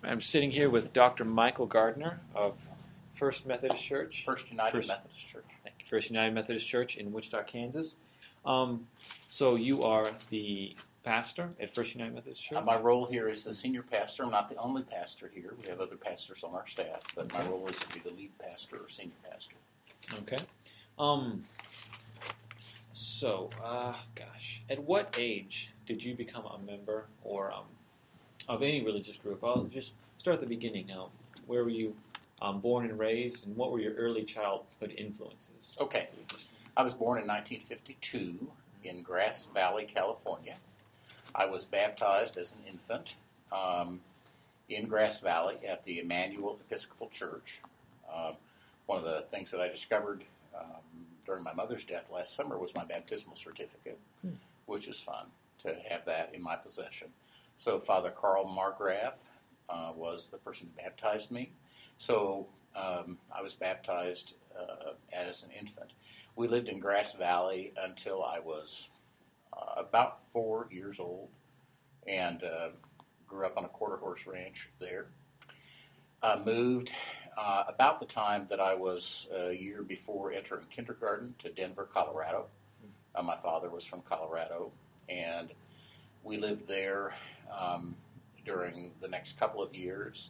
I'm sitting here with Dr. Michael Gardner of First Methodist Church. First United Methodist Church. Thank you. First United Methodist Church in Wichita, Kansas. So you are the pastor at First United Methodist Church? My role here is the senior pastor. I'm not the only pastor here. We have other pastors on our staff, but my role is to be the lead pastor or senior pastor. Okay. At what age did you become a member or of any religious group? I'll just start at the beginning. Where were you born and raised, and what were your early childhood influences? Okay. I was born in 1952 in Grass Valley, California. I was baptized as an infant in Grass Valley at the Emmanuel Episcopal Church. One of the things that I discovered during my mother's death last summer was my baptismal certificate, which is fun to have that in my possession. So Father Carl Margraf was the person who baptized me. So I was baptized as an infant. We lived in Grass Valley until I was about 4 years old and grew up on a quarter horse ranch there. Moved about the time that I was a year before entering kindergarten to Denver, Colorado. My father was from Colorado, and we lived there during the next couple of years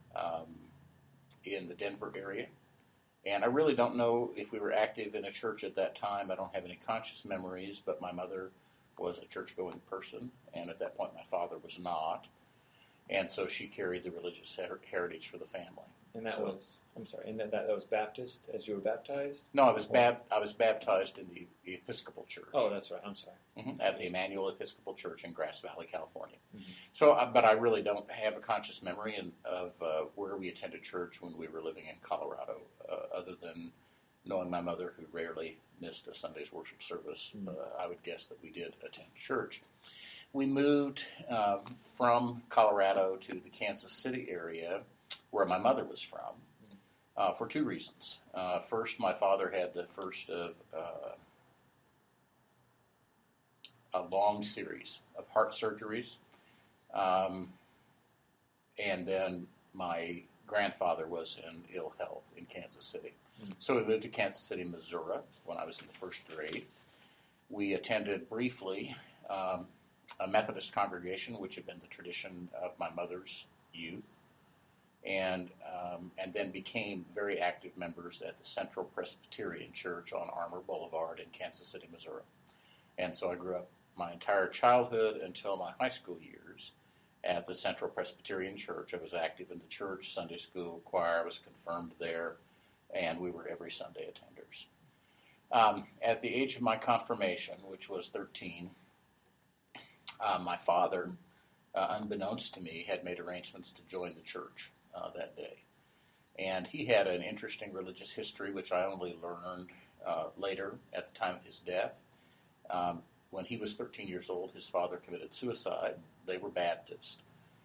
in the Denver area. And I really don't know if we were active in a church at that time. I don't have any conscious memories, but my mother was a church-going person, and at that point my father was not. And so she carried the religious heritage for the family. And that was Baptist as you were baptized? No, I was baptized in the Episcopal Church. Oh, that's right. I'm sorry. At the Emmanuel Episcopal Church in Grass Valley, California. Mm-hmm. So, but I really don't have a conscious memory of where we attended church when we were living in Colorado, other than knowing my mother, who rarely missed a Sunday's worship service. I would guess that we did attend church. We moved from Colorado to the Kansas City area, where my mother was from, for two reasons. First, my father had the first of a long series of heart surgeries, and then my grandfather was in ill health in Kansas City. So we moved to Kansas City, Missouri, when I was in the first grade. We attended briefly a Methodist congregation, which had been the tradition of my mother's youth, and then became very active members at the Central Presbyterian Church on Armour Boulevard in Kansas City, Missouri. And so I grew up my entire childhood until my high school years at the Central Presbyterian Church. I was active in the church, Sunday school, choir. I was confirmed there, and we were every Sunday attenders. At the age of my confirmation, which was 13, my father, unbeknownst to me, had made arrangements to join the church that day. And he had an interesting religious history, which I only learned later at the time of his death. When he was 13 years old, his father committed suicide. They were Baptist.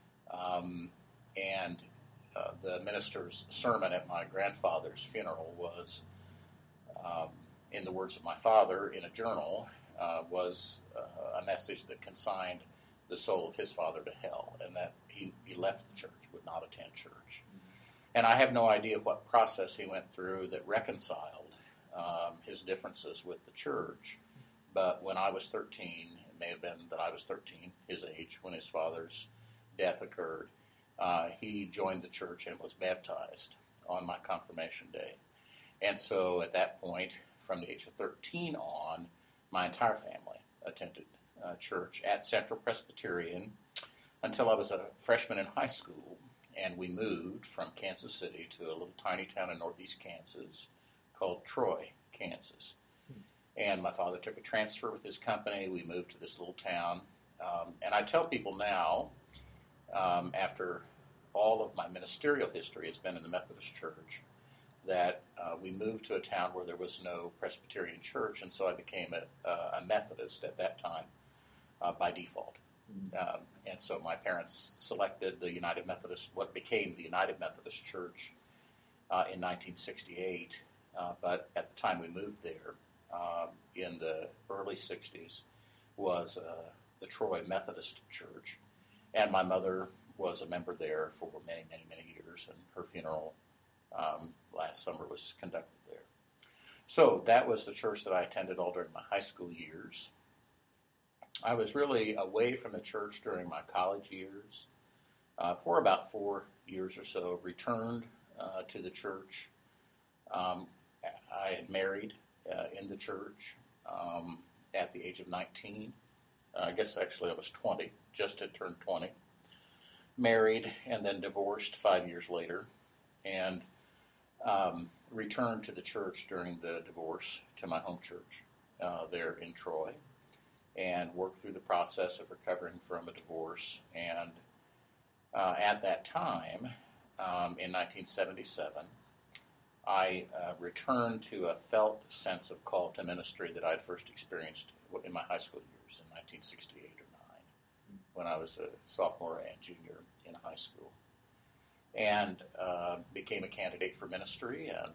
The minister's sermon at my grandfather's funeral was, in the words of my father in a journal, was a message that consigned the soul of his father to hell, and that he left the church, would not attend church. And I have no idea what process he went through that reconciled his differences with the church. But when I was 13, it may have been that I was 13, his age, when his father's death occurred, he joined the church and was baptized on my confirmation day. And so at that point, from the age of 13 on, my entire family attended church at Central Presbyterian until I was a freshman in high school, and we moved from Kansas City to a little tiny town in northeast Kansas called Troy, Kansas. And my father took a transfer with his company. We moved to this little town. And I tell people now, after all of my ministerial history has been in the Methodist Church, that we moved to a town where there was no Presbyterian church, and so I became a Methodist at that time by default. And so my parents selected the United Methodist, what became the United Methodist Church in 1968, but at the time we moved there, in the early 60s, was the Troy Methodist Church, and my mother was a member there for many, many, many years, and her funeral last summer was conducted there. So that was the church that I attended all during my high school years. I was really away from the church during my college years. For about 4 years or so, returned to the church. I had married in the church at the age of 19. I guess actually I was 20, just had turned 20. Married and then divorced 5 years later, and returned to the church during the divorce to my home church there in Troy, and worked through the process of recovering from a divorce. And at that time, in 1977, I returned to a felt sense of call to ministry that I'd first experienced in my high school years in 1968 or 9, when I was a sophomore and junior in high school, and became a candidate for ministry, and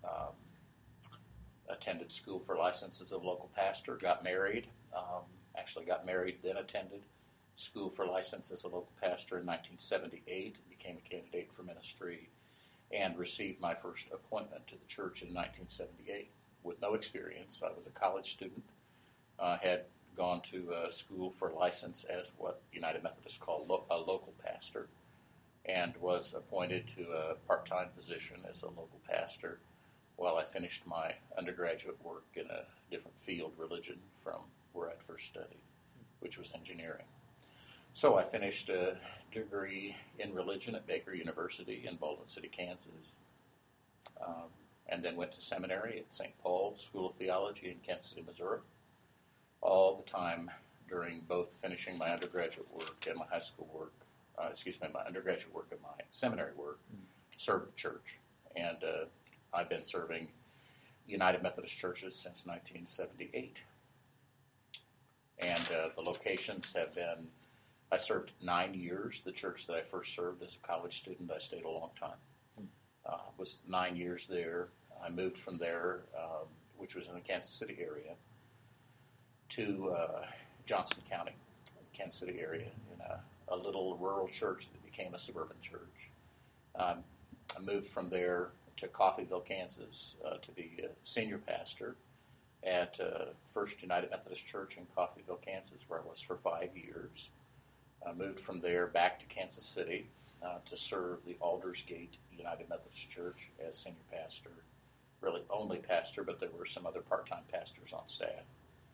attended school for license as a local pastor, got married, then attended school for license as a local pastor in 1978, became a candidate for ministry, and received my first appointment to the church in 1978 with no experience. I was a college student, had gone to school for license as what United Methodists call a local pastor, and was appointed to a part-time position as a local pastor while I finished my undergraduate work in a different field, religion, from where I'd first studied, which was engineering. So I finished a degree in religion at Baker University in Baldwin City, Kansas, and then went to seminary at St. Paul School of Theology in Kansas City, Missouri. All the time during both finishing my undergraduate work and my high school work, my undergraduate work and my seminary work, served the church. And I've been serving United Methodist churches since 1978. And the locations have been, I served 9 years. The church that I first served as a college student, I stayed a long time. Was 9 years there. I moved from there, which was in the Kansas City area, to Johnson County, Kansas City area, in a little rural church that became a suburban church. I moved from there to Coffeyville, Kansas, to be a senior pastor at First United Methodist Church in Coffeyville, Kansas, where I was for 5 years. I moved from there back to Kansas City to serve the Aldersgate United Methodist Church as senior pastor, really only pastor, but there were some other part-time pastors on staff,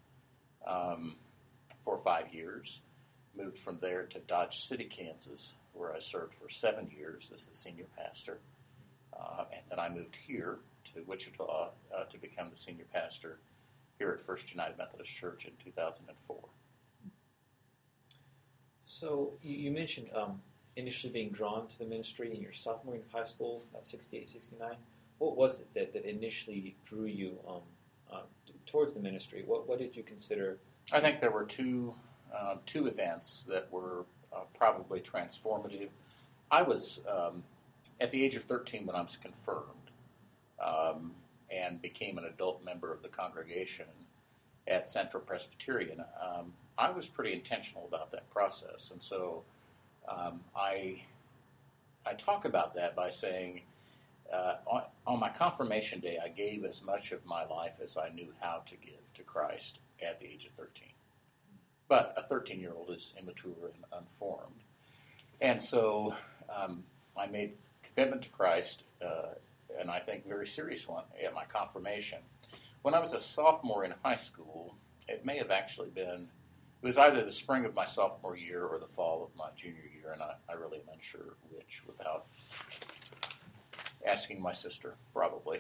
for 5 years. Moved from there to Dodge City, Kansas, where I served for 7 years as the senior pastor. And then I moved here to Wichita to become the senior pastor here at First United Methodist Church in 2004. So you mentioned initially being drawn to the ministry in your sophomore year of high school, 68, 69. What was it that initially drew you towards the ministry? What did you consider? I think there were two events that were probably transformative. I was at the age of 13 when I was confirmed and became an adult member of the congregation at Central Presbyterian. I was pretty intentional about that process, and so I talk about that by saying on my confirmation day, I gave as much of my life as I knew how to give to Christ at the age of 13. But a 13-year-old is immature and unformed. And so I made a commitment to Christ, and I think a very serious one, at my confirmation. When I was a sophomore in high school, it may have actually been, it was either the spring of my sophomore year or the fall of my junior year, and I really am unsure which, without asking my sister, probably.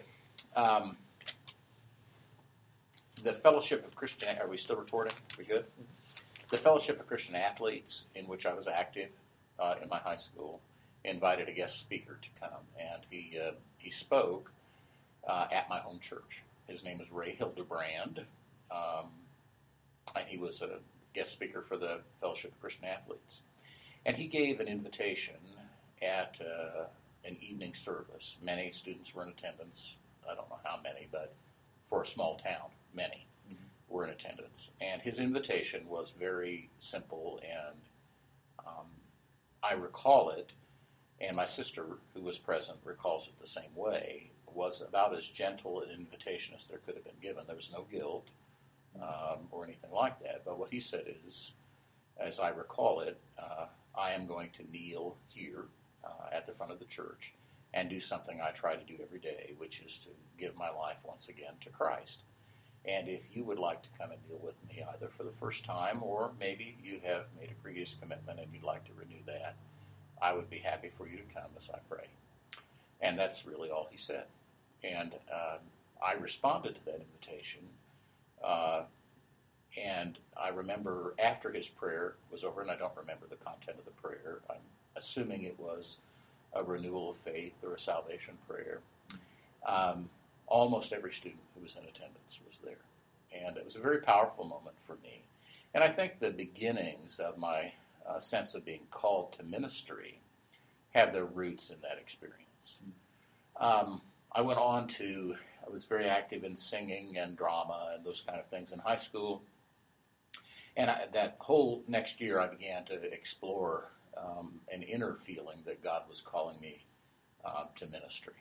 The Fellowship of Christian, are we still recording? Are we good? The Fellowship of Christian Athletes, in which I was active in my high school, invited a guest speaker to come, and he spoke at my home church. His name is Ray Hildebrand, and he was a guest speaker for the Fellowship of Christian Athletes. And he gave an invitation at an evening service. Many students were in attendance. I don't know how many, but for a small town, many were in attendance. And his invitation was very simple and I recall it, and my sister, who was present, recalls it the same way, was about as gentle an invitation as there could have been given. There was no guilt or anything like that. But what he said is, as I recall it, I am going to kneel here at the front of the church and do something I try to do every day, which is to give my life once again to Christ. And if you would like to come and deal with me, either for the first time or maybe you have made a previous commitment and you'd like to renew that, I would be happy for you to come as I pray. And that's really all he said. And I responded to that invitation. And I remember after his prayer was over, and I don't remember the content of the prayer, I'm assuming it was a renewal of faith or a salvation prayer. Almost every student who was in attendance was there. And it was a very powerful moment for me. And I think the beginnings of my sense of being called to ministry have their roots in that experience. I went on to, I was very active in singing and drama and those kind of things in high school. And that whole next year I began to explore an inner feeling that God was calling me to ministry.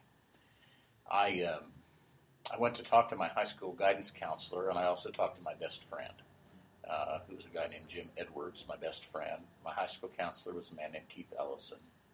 I went to talk to my high school guidance counselor, and I also talked to my best friend, who was a guy named Jim Edwards, my best friend. My high school counselor was a man named Keith Ellison.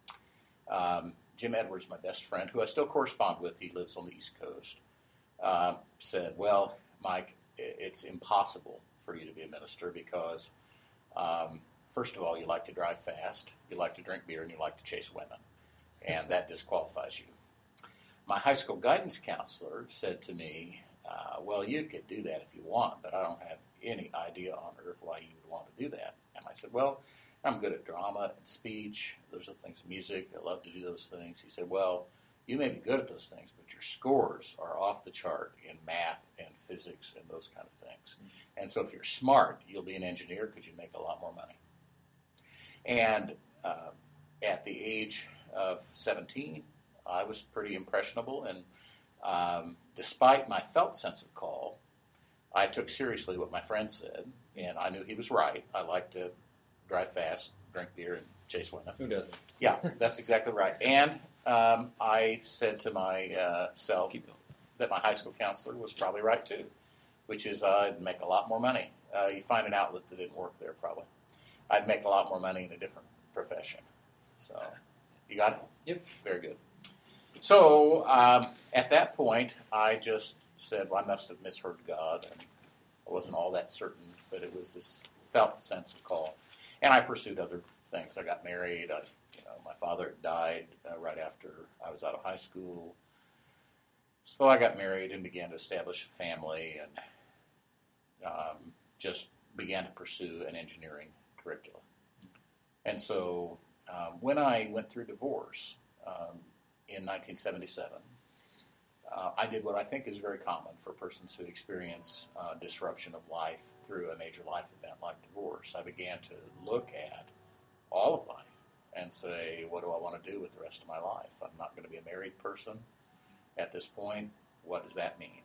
Jim Edwards, my best friend, who I still correspond with, he lives on the East Coast, said, well, Mike, it's impossible for you to be a minister because, first of all, you like to drive fast, you like to drink beer, and you like to chase women, and that disqualifies you. My high school guidance counselor said to me, well, you could do that if you want, but I don't have any idea on earth why you would want to do that. And I said, well, I'm good at drama and speech. Those are things, music. I love to do those things. He said, well, you may be good at those things, but your scores are off the chart in math and physics and those kind of things. Mm-hmm. And so if you're smart, you'll be an engineer because you make a lot more money. And at the age of 17, I was pretty impressionable. And despite my felt sense of call, I took seriously what my friend said, and I knew he was right. I like to drive fast, drink beer, and chase women. Who doesn't? Yeah, that's exactly right. And I said to myself that my high school counselor was probably right too, which is I'd make a lot more money. You find an outlet that didn't work there probably. I'd make a lot more money in a different profession. So, you got it? Yep. Very good. So, at that point, I just said, well, I must have misheard God, and I wasn't all that certain, but it was this felt sense of call. And I pursued other things. I got married. My father died right after I was out of high school. So I got married and began to establish a family and just began to pursue an engineering curriculum. And so when I went through divorce in 1977, I did what I think is very common for persons who experience disruption of life through a major life event like divorce. I began to look at all of life and say, what do I want to do with the rest of my life? I'm not going to be a married person at this point. What does that mean?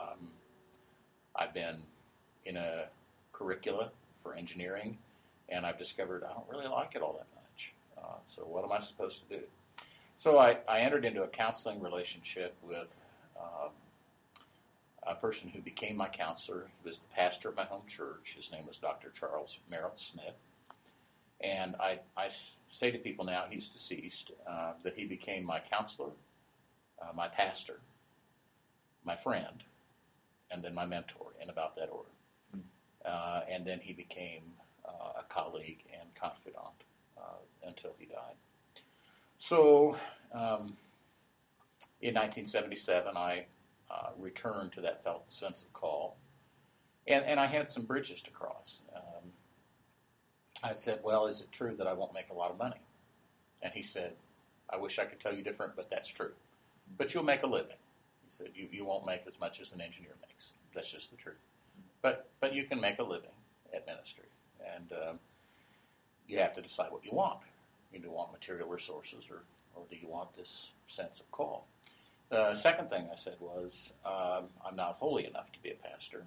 I've been in a curricula for engineering, and I've discovered I don't really like it all that much. So what am I supposed to do? So I entered into a counseling relationship with a person who became my counselor. He was the pastor of my home church. His name was Dr. Charles Merrill Smith. And I say to people now, he's deceased, that he became my counselor, my pastor, my friend, and then my mentor, in about that order. And then he became a colleague and confidant until he died. So in 1977, I returned to that felt sense of call, and I had some bridges to cross. I said, well, is it true that I won't make a lot of money? And he said, I wish I could tell you different, but that's true. But you'll make a living. He said, you won't make as much as an engineer makes. That's just the truth. But you can make a living at ministry. And you have to decide what you want. Do you want material resources, or do you want this sense of call? The second thing I said was, I'm not holy enough to be a pastor.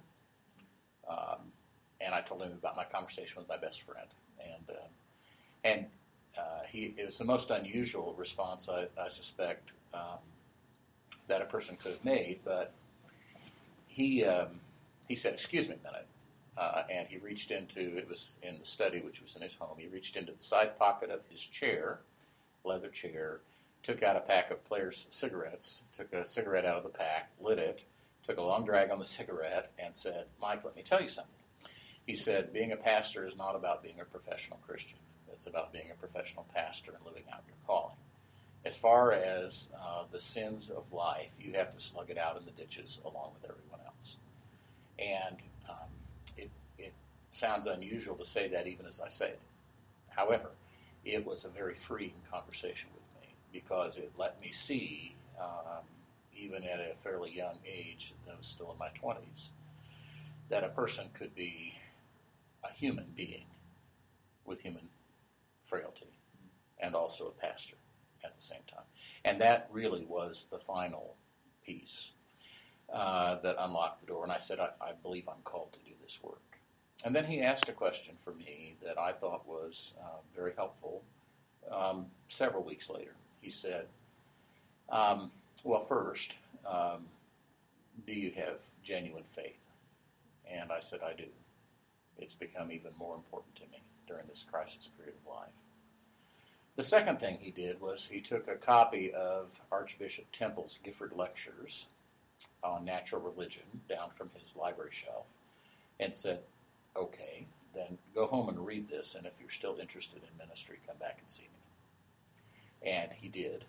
And I told him about my conversation with my best friend. And it was the most unusual response, I suspect, that a person could have made. But he said, "Excuse me a minute," and he reached into, it was in the study, which was in his home. He reached into the side pocket of his chair, leather chair, took out a pack of Player's cigarettes, took a cigarette out of the pack, lit it, took a long drag on the cigarette, and said, "Mike, let me tell you something." He said, "Being a pastor is not about being a professional Christian. It's about being a professional pastor and living out your calling. As far as the sins of life, you have to slug it out in the ditches along with everyone else." And it sounds unusual to say that even as I say it. However, it was a very freeing conversation with me because it let me see, even at a fairly young age, I was still in my 20s, that a person could be a human being with human frailty and also a pastor at the same time. And that really was the final piece that unlocked the door. And I said, I believe I'm called to do this work. And then he asked a question for me that I thought was very helpful several weeks later. He said, well, first, do you have genuine faith? And I said, I do. It's become even more important to me during this crisis period of life. The second thing he did was he took a copy of Archbishop Temple's Gifford Lectures on natural religion down from his library shelf and said, okay, then go home and read this, and if you're still interested in ministry, come back and see me. And he did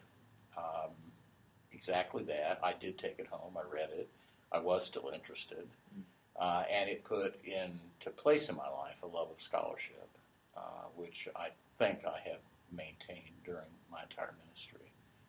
exactly that. I did take it home. I read it. I was still interested. And it put into place in my life a love of scholarship, which I think I have maintained during my entire ministry.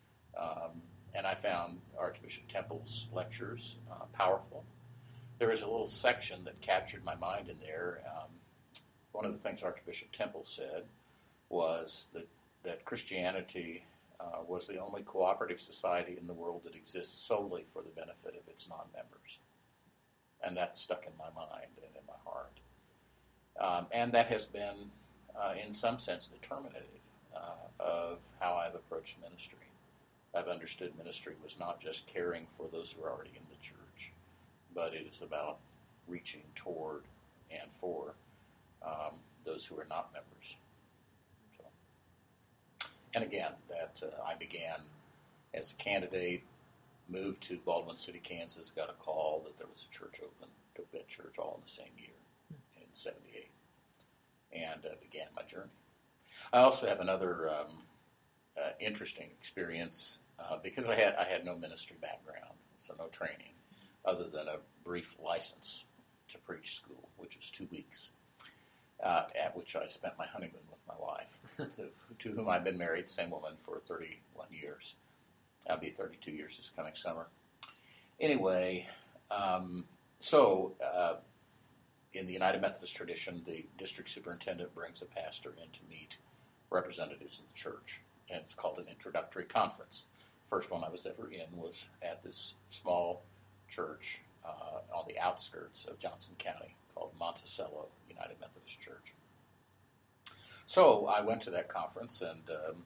And I found Archbishop Temple's lectures powerful. There was a little section that captured my mind in there. One of the things Archbishop Temple said was that Christianity was the only cooperative society in the world that exists solely for the benefit of its non-members. And that stuck in my mind and in my heart. And that has been, in some sense, determinative of how I've approached ministry. I've understood ministry was not just caring for those who are already in the church, but it is about reaching toward and for those who are not members. So, and again, that I began as a candidate, moved to Baldwin City, Kansas, got a call that there was a church open, took that church all in the same year, in 78, and began my journey. I also have another interesting experience because I had no ministry background, so no training, other than a brief license to preach school, which was 2 weeks, at which I spent my honeymoon with my wife, to whom I've been married, same woman, for 31 years. I'll be 32 years this coming summer. Anyway, so in the United Methodist tradition, the district superintendent brings a pastor in to meet representatives of the church, and it's called an introductory conference. First one I was ever in was at this small church on the outskirts of Johnson County called Monticello United Methodist Church. So I went to that conference, and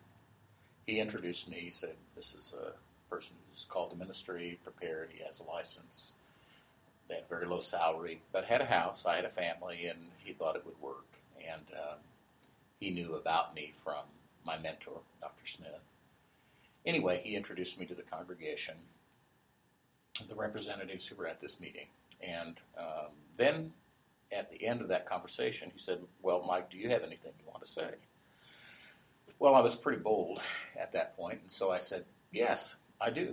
he introduced me. He said, this is a person who's called to ministry, prepared, he has a license. They had a very low salary, but had a house. I had a family, and he thought it would work. And he knew about me from my mentor, Dr. Smith. Anyway, he introduced me to the congregation, the representatives who were at this meeting. And then at the end of that conversation, he said, well, Mike, do you have anything you want to say? Well, I was pretty bold at that point, and so I said, yes, I do.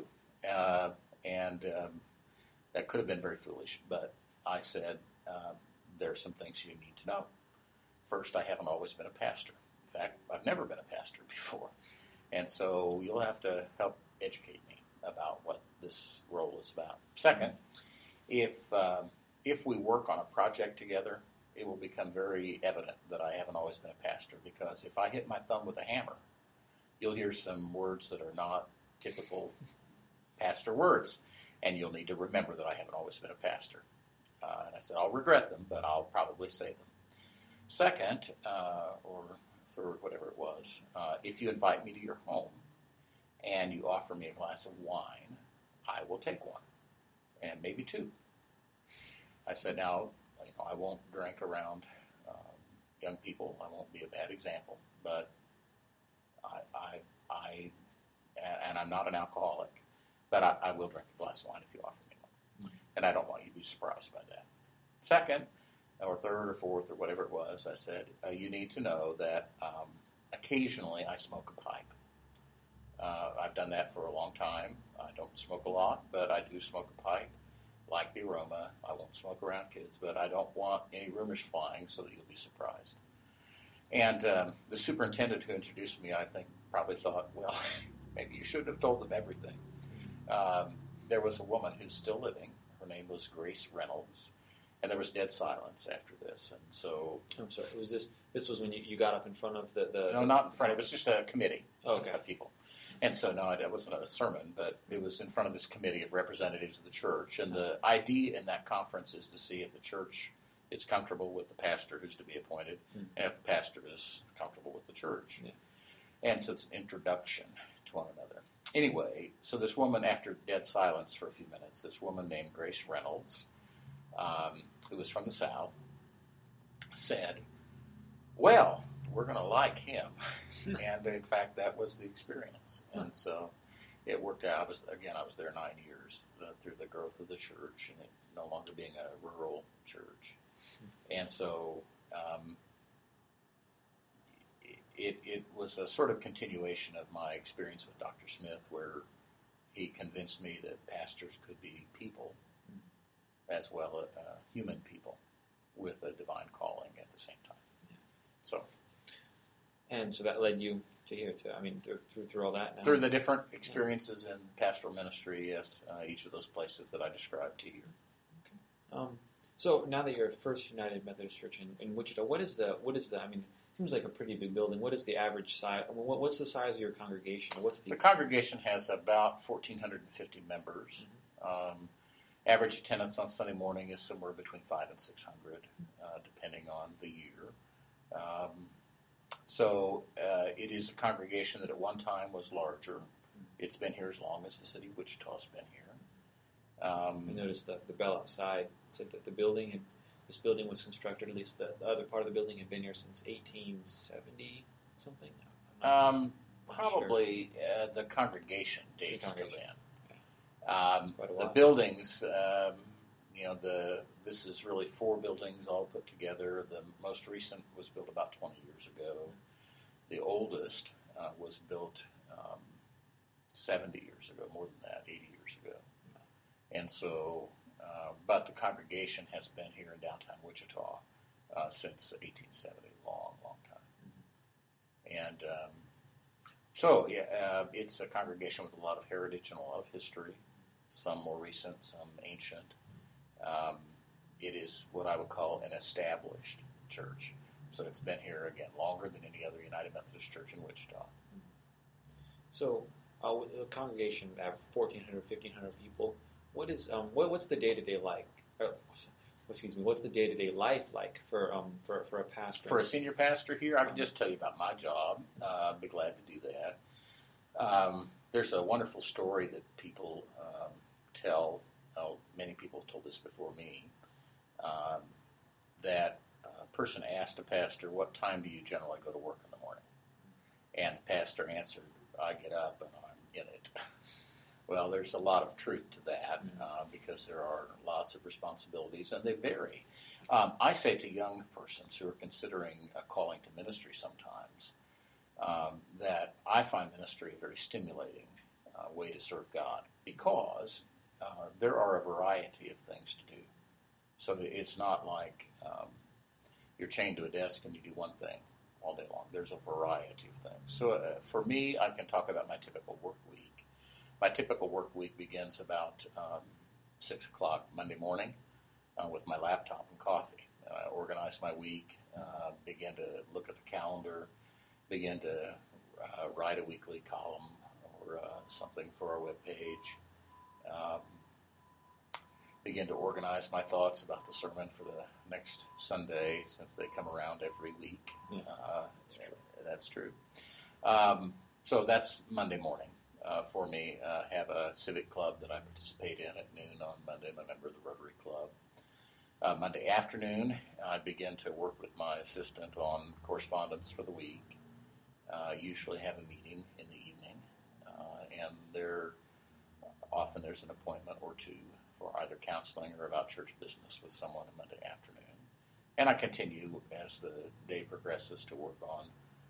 And that could have been very foolish, but I said, there are some things you need to know. First, I haven't always been a pastor. In fact, I've never been a pastor before. And so you'll have to help educate me about what this role is about. Second, if we work on a project together, it will become very evident that I haven't always been a pastor, because if I hit my thumb with a hammer, you'll hear some words that are not typical pastor words, and you'll need to remember that I haven't always been a pastor. And I said, I'll regret them, but I'll probably say them. Second, or third, whatever it was, if you invite me to your home and you offer me a glass of wine, I will take one, and maybe two. I said, now, I won't drink around young people. I won't be a bad example, but and I'm not an alcoholic, but I will drink a glass of wine if you offer me one. And I don't want you to be surprised by that. Second, or third, or fourth, or whatever it was, I said, you need to know that occasionally I smoke a pipe. I've done that for a long time. I don't smoke a lot, but I do smoke a pipe. Like the aroma, I won't smoke around kids, but I don't want any rumors flying so that you'll be surprised. And the superintendent who introduced me, I think, probably thought, well, maybe you shouldn't have told them everything. There was a woman who's still living. Her name was Grace Reynolds, and there was dead silence after this. And so, I'm sorry. Was this was when you got up in front of the no, not in front. It was just a committee okay. of people. And so, no, it wasn't a sermon, but it was in front of this committee of representatives of the church. And the idea in that conference is to see if the church is comfortable with the pastor who's to be appointed, and if the pastor is comfortable with the church. Yeah. And so it's an introduction to one another. Anyway, so this woman, after dead silence for a few minutes, this woman named Grace Reynolds, who was from the South, said, well, we're going to like him. And in fact, that was the experience. And so it worked out. I was there 9 years through the growth of the church and it no longer being a rural church. And so it was a sort of continuation of my experience with Dr. Smith, where he convinced me that pastors could be people as well as human people with a divine calling at the same time. So. And so that led you to here, through all that now? Through the different experiences in pastoral ministry, yes, each of those places that I described to you. Okay. So now that you're at First United Methodist Church in Wichita, what is the? It seems like a pretty big building. What is the average size? What's the size of your congregation? The congregation has about 1,450 members. Mm-hmm. Average attendance on Sunday morning is somewhere between 500 and 600, depending on the year. So it is a congregation that at one time was larger. It's been here as long as the city of Wichita's been here. I noticed the bell outside said that this building was constructed, at least the other part of the building had been here since 1870 something. Probably sure. The congregation dates to then. The while. Buildings, this is really 4 buildings all put together. The most recent was built about 20 years ago. The oldest was built 70 years ago, more than that, 80 years ago. And so, but the congregation has been here in downtown Wichita since 1870, long time. And so, it's a congregation with a lot of heritage and a lot of history, some more recent, some ancient. It is what I would call an established church. So it's been here, again, longer than any other United Methodist Church in Wichita. So the congregation have 1,400, 1,500 people. What's the day-to-day like? What's the day-to-day life like for a pastor? For a senior pastor here, I can just tell you about my job. I'd be glad to do that. There's a wonderful story that people tell. Many people have told this before me. That a person asked a pastor, "What time do you generally go to work in the morning?" And the pastor answered, "I get up and I'm in it." Well, there's a lot of truth to that because there are lots of responsibilities, and they vary. I say to young persons who are considering a calling to ministry sometimes that I find ministry a very stimulating way to serve God because there are a variety of things to do. So it's not like you're chained to a desk and you do one thing all day long. There's a variety of things. So for me, I can talk about my typical work week. My typical work week begins about 6 o'clock Monday morning with my laptop and coffee. I organize my week, begin to look at the calendar, begin to write a weekly column or something for our webpage. Begin to organize my thoughts about the sermon for the next Sunday, since they come around every week. That's true. So that's Monday morning for me. Have a civic club that I participate in at noon on Monday. I'm a member of the Rotary Club. Monday afternoon, I begin to work with my assistant on correspondence for the week. Usually have a meeting in the evening, and often there's an appointment or two for either counseling or about church business with someone on Monday afternoon. And I continue as the day progresses to work on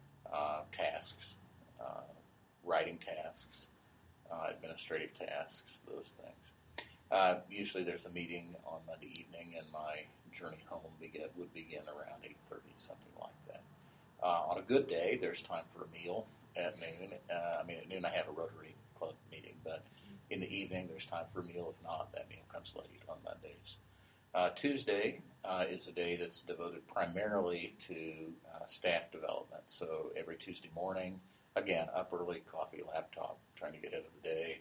tasks, writing tasks, administrative tasks, those things. Usually there's a meeting on Monday evening, and my journey home would begin around 8:30, something like that. On a good day, there's time for a meal at noon. At noon I have a Rotary Club meeting, but in the evening there's time for a meal. If not, that meal comes late on Mondays. Tuesday is a day that's devoted primarily to staff development. So every Tuesday morning, again, up early, coffee, laptop, trying to get ahead of the day.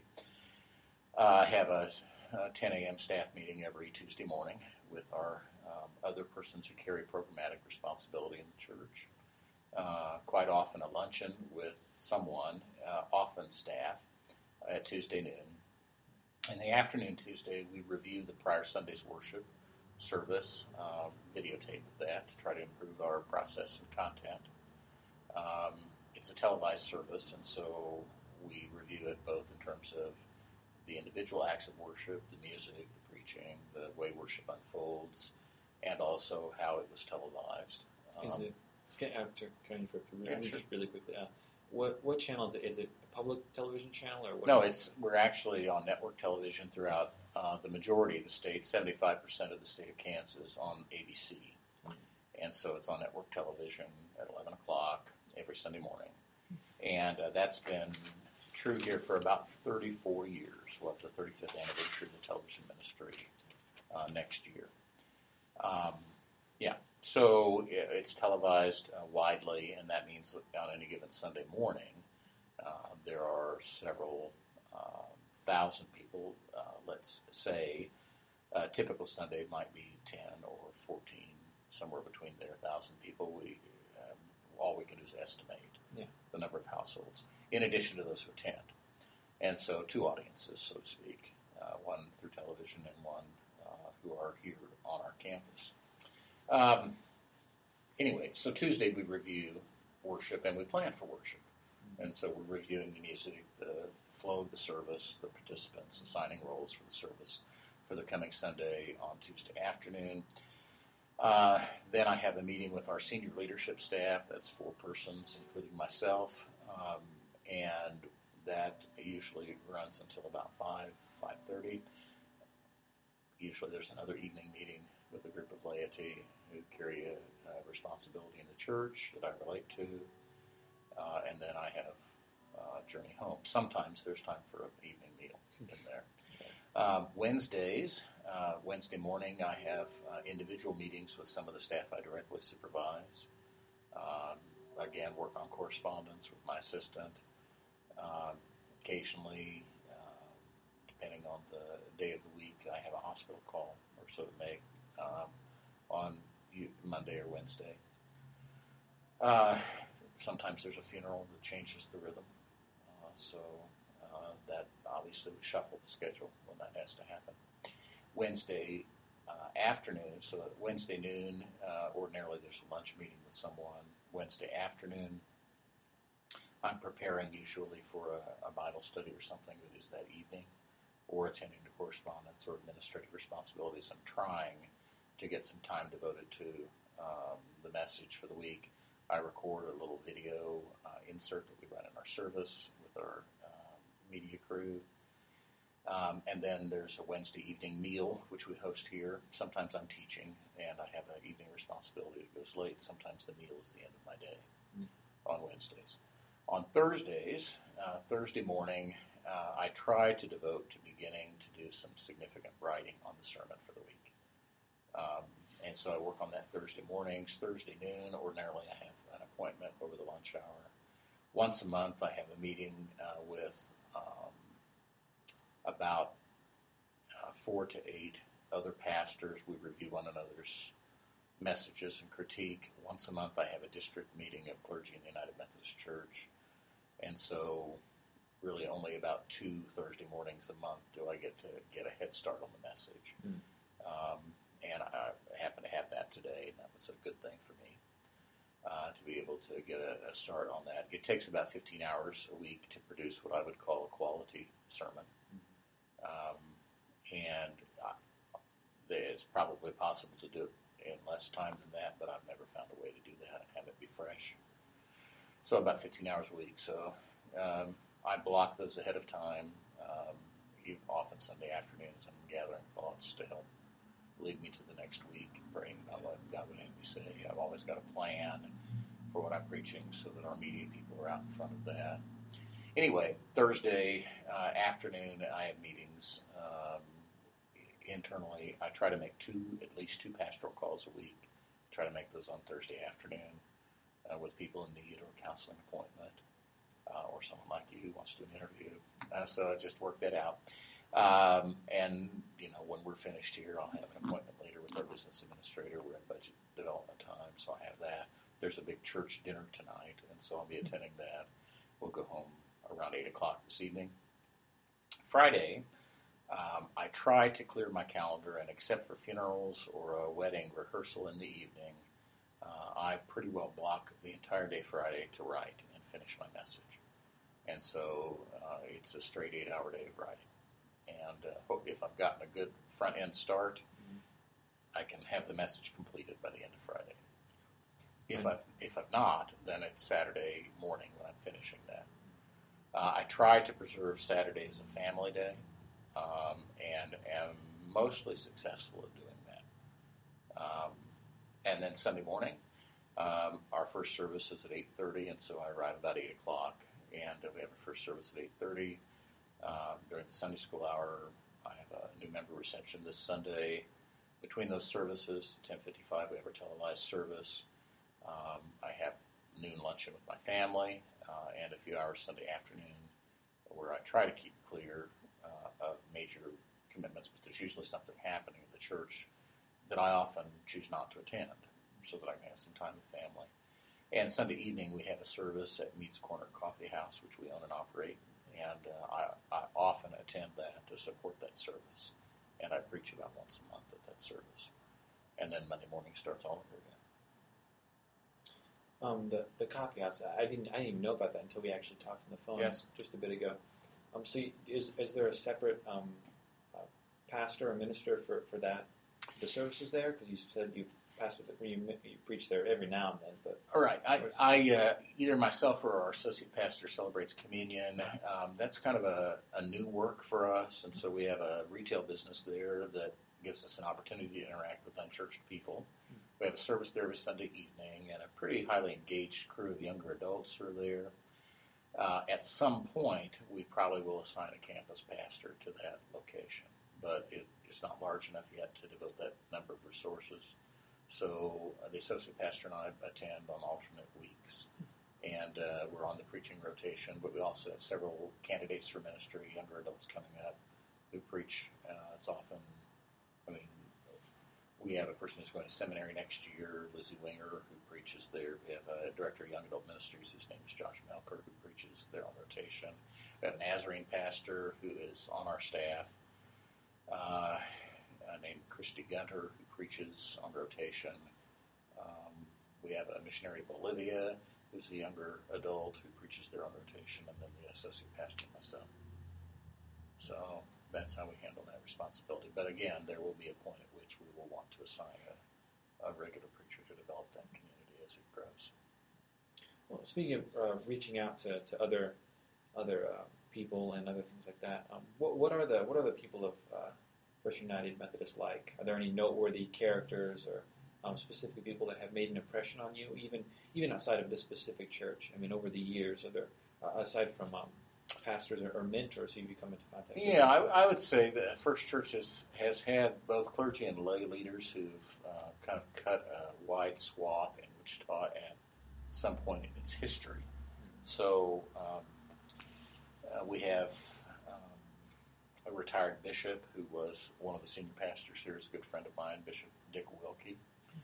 I have a 10 a.m. staff meeting every Tuesday morning with our other persons who carry programmatic responsibility in the church. Quite often a luncheon with someone, often staff, at Tuesday noon. In the afternoon Tuesday, we review the prior Sunday's worship service, videotape of that to try to improve our process and content. It's a televised service, and so we review it both in terms of the individual acts of worship, the music, the preaching, the way worship unfolds, and also how it was televised. Can I interrupt you sure. really quickly? What channel is it? Is it a public television channel or what? No, we're actually on network television throughout the majority of the state. 75% of the state of Kansas on ABC, and so it's on network television at 11 o'clock every Sunday morning, and that's been true here for about 34 years. We'll have the 35th anniversary of the television ministry next year. So it's televised widely, and that means on any given Sunday morning, there are several thousand people. Let's say a typical Sunday might be 10 or 14, somewhere between there, 1,000 people. All we can do is estimate the number of households, in addition to those who attend. And so two audiences, so to speak, one through television and one who are here on our campus. Anyway, so Tuesday we review worship and we plan for worship. And so we're reviewing the music, the flow of the service, the participants, assigning roles for the service for the coming Sunday on Tuesday afternoon. Then I have a meeting with our senior leadership staff. That's 4 persons, including myself. And that usually runs until about 5:30. Usually there's another evening meeting with a group of laity who carry a responsibility in the church that I relate to. And then I have journey home. Sometimes there's time for an evening meal in there. Wednesday morning, I have individual meetings with some of the staff I directly supervise. Again, work on correspondence with my assistant. Occasionally, depending on the day of the week, I have a hospital call or so to make on Monday or Wednesday. Sometimes there's a funeral that changes the rhythm. So that obviously we shuffle the schedule when that has to happen. Wednesday afternoon, so at Wednesday noon, ordinarily there's a lunch meeting with someone. Wednesday afternoon, I'm preparing usually for a Bible study or something that is that evening, or attending to correspondence or administrative responsibilities. I'm trying to get some time devoted to the message for the week. I record a little video insert that we run in our service with our media crew. And then there's a Wednesday evening meal, which we host here. Sometimes I'm teaching, and I have an evening responsibility that goes late. Sometimes the meal is the end of my day on Wednesdays. On Thursdays, Thursday morning, I try to devote to beginning to do some significant writing on the sermon for the week. And so I work on that Thursday mornings. Thursday noon, ordinarily I have an appointment over the lunch hour. Once a month, I have a meeting with about 4 to 8 other pastors. We review one another's messages and critique. Once a month I have a district meeting of clergy in the United Methodist Church. And so really only about 2 Thursday mornings a month do I get to get a head start on the message. And I happen to have that today, and that was a good thing for me to be able to get a start on that. It takes about 15 hours a week to produce what I would call a quality sermon. And it's probably possible to do it in less time than that, but I've never found a way to do that and have it be fresh. So about 15 hours a week. So I block those ahead of time. Often Sunday afternoons, I'm gathering thoughts to help lead me to the next week, praying about what God would have me say. I've always got a plan for what I'm preaching so that our media people are out in front of that. Anyway, Thursday afternoon, I have meetings internally. I try to make at least two pastoral calls a week. Try to make those on Thursday afternoon with people in need or a counseling appointment or someone like you who wants to do an interview. So I just work that out. And, when we're finished here, I'll have an appointment later with our business administrator. We're in budget development time, so I have that. There's a big church dinner tonight, and so I'll be attending that. We'll go home around 8 o'clock this evening. Friday, I try to clear my calendar, and except for funerals or a wedding rehearsal in the evening, I pretty well block the entire day Friday to write and finish my message. And so it's a straight 8-hour day of writing. And if I've gotten a good front-end start, I can have the message completed by the end of Friday. If I've not, then it's Saturday morning when I'm finishing that. I try to preserve Saturday as a family day, and am mostly successful at doing that. And then Sunday morning, our first service is at 8:30, and so I arrive about 8 o'clock, and we have a first service at 8:30. During the Sunday school hour, I have a new member reception this Sunday. Between those services, 10:55, we have our televised service. I have noon luncheon with my family, and a few hours Sunday afternoon where I try to keep clear of major commitments, but there's usually something happening at the church that I often choose not to attend so that I can have some time with family. And Sunday evening, we have a service at Meats Corner Coffee House, which we own and operate, and I often attend that to support that service, and I preach about once a month at that service. And then Monday morning starts all over again. The coffee house, I didn't even know about that until we actually talked on the phone just a bit ago. So is there a separate pastor or minister for that, the services there? Because you said you preach there every now and then. But all right, I either myself or our associate pastor celebrates communion. That's kind of a new work for us, and so we have a retail business there that gives us an opportunity to interact with unchurched people. We have a service there every Sunday evening, and a pretty highly engaged crew of younger adults are there. At some point, we probably will assign a campus pastor to that location, but it's not large enough yet to devote that number of resources. So the associate pastor and I attend on alternate weeks, and we're on the preaching rotation, but we also have several candidates for ministry, younger adults coming up who preach. It's often, we have a person who's going to seminary next year, Lizzie Winger, who preaches there. We have a director of young adult ministries whose name is Josh Melker, who preaches there on rotation. We have a Nazarene pastor who is on our staff, named Christy Gunter, who preaches on rotation. We have a missionary in Bolivia who's a younger adult who preaches there on rotation, and then the associate pastor and myself. So that's how we handle that responsibility. But again, there will be a point at which we will want to assign a regular preacher to develop that community as it grows. Well, speaking of reaching out to other people and other things like that, what are the people of First United Methodist like? Are there any noteworthy characters or specific people that have made an impression on you, even outside of this specific church? I mean, over the years, are there aside from pastors or mentors who you become into contact with? Yeah, I would say that First Church has had both clergy and lay leaders who've kind of cut a wide swath in Wichita at some point in its history. So we have a retired bishop who was one of the senior pastors here, is a good friend of mine, Bishop Dick Wilkie.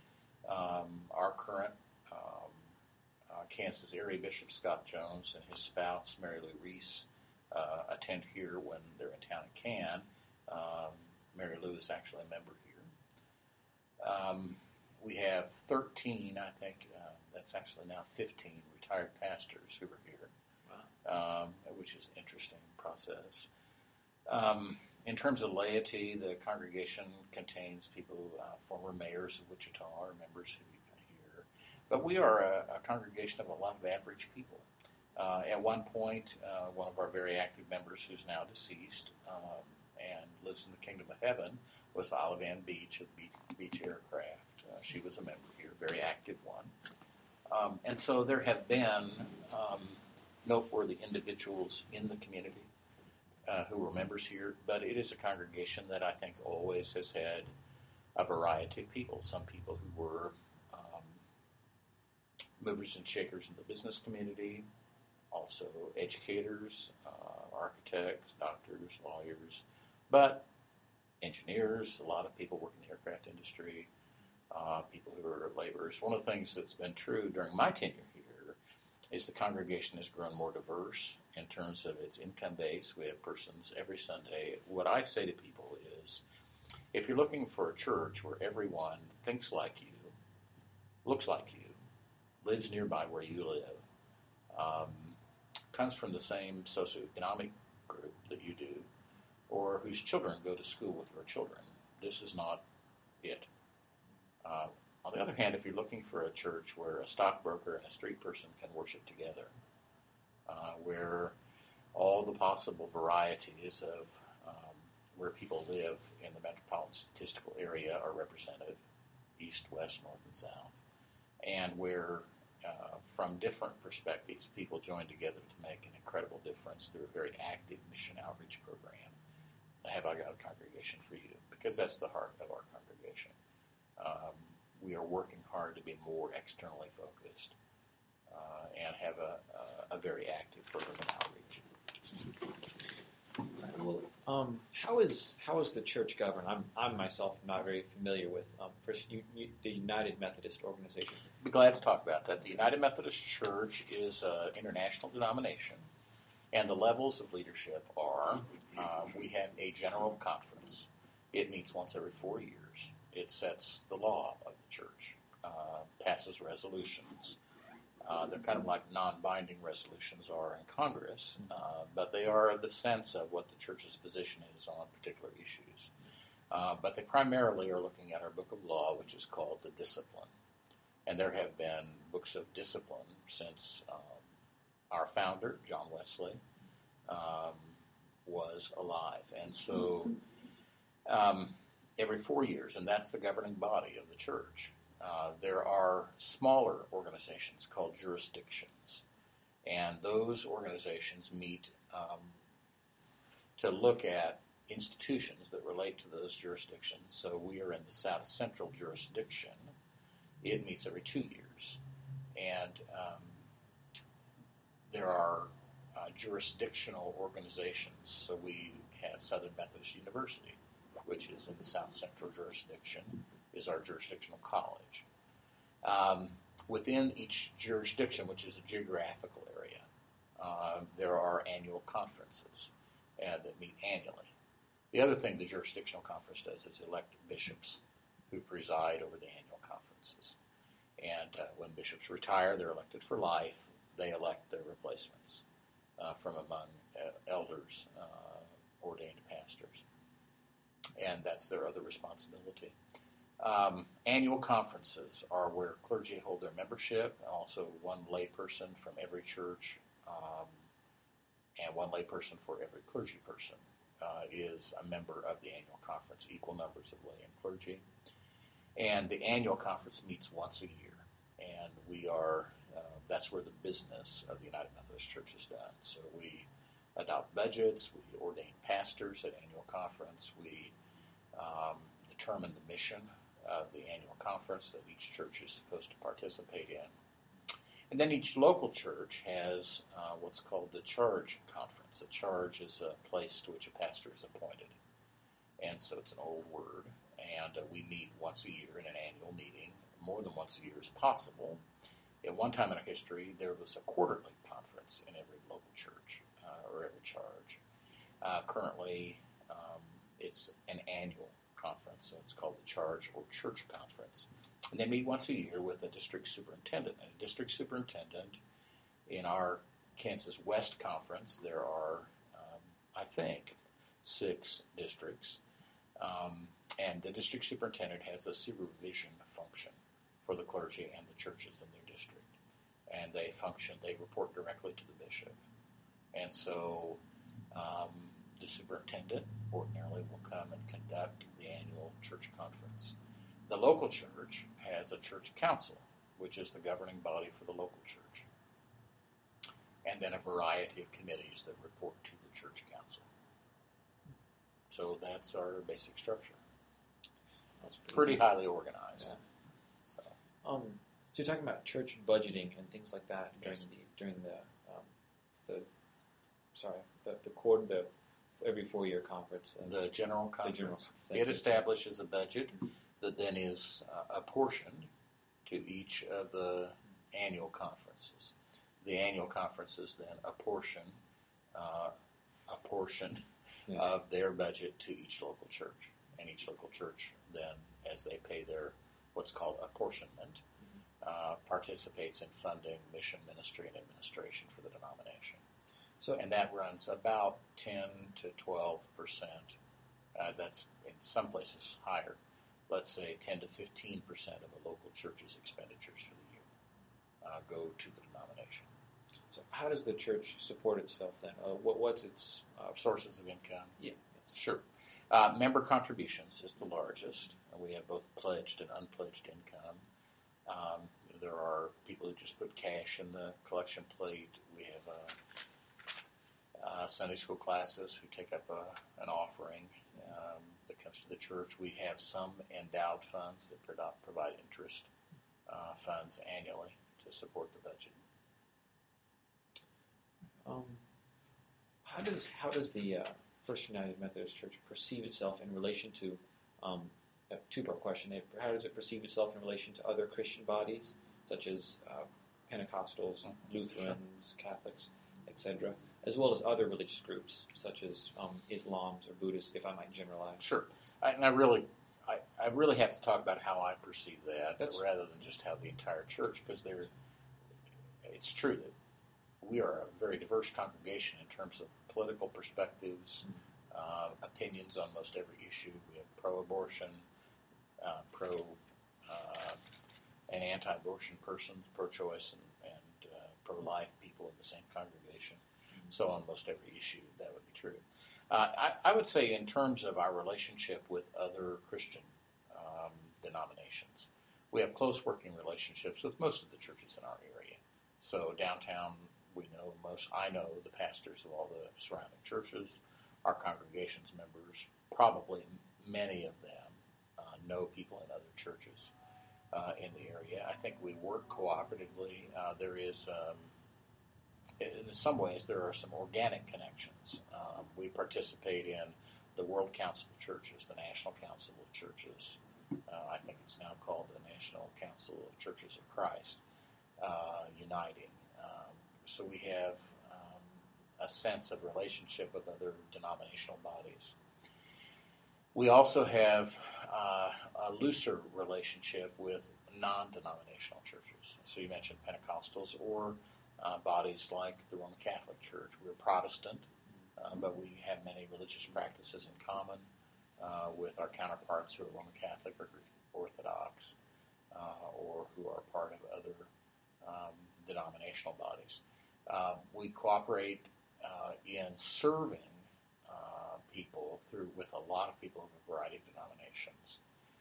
Our current Kansas area Bishop Scott Jones and his spouse Mary Lou Reese attend here when they're in town and can. Mary Lou is actually a member here. We have 13, I think, that's actually now 15 retired pastors who are here, which is an interesting process. In terms of laity, the congregation contains people, former mayors of Wichita are members who are here. But we are a congregation of a lot of average people. At one point, one of our very active members, who's now deceased and lives in the kingdom of heaven, was Olive Ann Beach of Beach Aircraft. She was a member here, very active one. And so there have been noteworthy individuals in the community who were members here, but it is a congregation that I think always has had a variety of people. Some people who were movers and shakers in the business community, also educators, architects, doctors, lawyers, but engineers, a lot of people work in the aircraft industry, people who are laborers. One of the things that's been true during my tenure here is the congregation has grown more diverse in terms of its income base. We have persons every Sunday. What I say to people is, if you're looking for a church where everyone thinks like you, looks like you, lives nearby where you live, comes from the same socioeconomic group that you do, or whose children go to school with your children, this is not it. On the other hand, if you're looking for a church where a stockbroker and a street person can worship together, where all the possible varieties of where people live in the metropolitan statistical area are represented, east, west, north, and south, and where from different perspectives people join together to make an incredible difference through a very active mission outreach program, have I got a congregation for you? Because that's the heart of our congregation. We are working hard to be more externally focused and have a very active program of outreach. Well, how is the church governed? I'm myself not very familiar with the United Methodist organization. I'd be glad to talk about that. The United Methodist Church is an international denomination, and the levels of leadership are, we have a general conference. It meets once every 4 years. It sets the law of the church, passes resolutions. They're kind of like non-binding resolutions are in Congress, but they are the sense of what the church's position is on particular issues. But they primarily are looking at our book of law, which is called the Discipline. And there have been books of discipline since our founder, John Wesley, was alive. And so every 4 years, and that's the governing body of the church. There are smaller organizations called jurisdictions, and those organizations meet to look at institutions that relate to those jurisdictions. So we are in the South Central jurisdiction. It meets every 2 years, and there are jurisdictional organizations. So we have Southern Methodist University, which is in the South Central jurisdiction, is our jurisdictional college. Within each jurisdiction, which is a geographical area, there are annual conferences that meet annually. The other thing the jurisdictional conference does is elect bishops who preside over the annual conferences. And when bishops retire, they're elected for life. They elect their replacements from among elders, ordained pastors. And that's their other responsibility. Annual conferences are where clergy hold their membership, and also one layperson from every church and one layperson for every clergy person is a member of the annual conference, equal numbers of lay and clergy. And the annual conference meets once a year, and we are, that's where the business of the United Methodist Church is done. So we adopt budgets, we ordain pastors at annual conference, we determine the mission of the annual conference that each church is supposed to participate in. And then each local church has what's called the charge conference. A charge is a place to which a pastor is appointed. And so it's an old word. And we meet once a year in an annual meeting more than once a year as possible. At one time in our history, there was a quarterly conference in every local church or every charge. Currently, it's an annual conference, so it's called the Charge or Church Conference. And they meet once a year with a district superintendent. And a district superintendent in our Kansas West Conference, there are, I think, 6 districts. And the district superintendent has a supervision function for the clergy and the churches in their district. And they report directly to the bishop. And so the superintendent ordinarily will come and conduct the annual church conference. The local church has a church council, which is the governing body for the local church. And then a variety of committees that report to the church council. So that's our basic structure. It's pretty highly organized. Yeah. So you're talking about church budgeting and things like that Yes. during the every 4-year conference. The general conference, Thank it you. establishes a budget that then is apportioned to each of the annual conferences. The annual conferences then apportion a portion of their budget to each local church. And each local church then, as they pay their what's called apportionment, participates in funding mission, ministry, and administration for the denomination. And that runs about 10 to 12%. That's in some places higher. Let's say 10 to 15% of a local church's expenditures for the year go to the denomination. So how does the church support itself then? What's its Sources of income? Yeah. Sure. Member contributions is the largest. We have both pledged and unpledged income. There are people who just put cash in the collection plate. We have Sunday school classes who take up an offering that comes to the church. We have some endowed funds that provide interest funds annually to support the budget. How does the First United Methodist Church perceive itself in relation to a two-part question? How does it perceive itself in relation to other Christian bodies, such as Pentecostals, Lutherans, Catholics, etc., as well as other religious groups, such as Islams or Buddhists, if I might generalize? Sure. I really have to talk about how I perceive that rather than just how the entire church, because it's true that we are a very diverse congregation in terms of political perspectives, opinions on most every issue. We have pro-abortion, pro- and anti-abortion persons, pro-choice and pro-life people in the same congregation. So on most every issue, that would be true. I would say in terms of our relationship with other Christian denominations, we have close working relationships with most of the churches in our area. So downtown, I know the pastors of all the surrounding churches. Our congregation's members, probably many of them, know people in other churches in the area. I think we work cooperatively. There is, in some ways, there are some organic connections. We participate in the World Council of Churches, the National Council of Churches. I think it's now called the National Council of Churches of Christ, uniting. So we have a sense of relationship with other denominational bodies. We also have a looser relationship with non-denominational churches. So you mentioned Pentecostals or bodies like the Roman Catholic Church. We're Protestant, but we have many religious practices in common with our counterparts who are Roman Catholic or Greek Orthodox or who are part of other denominational bodies. We cooperate in serving people with a lot of people of a variety of denominations.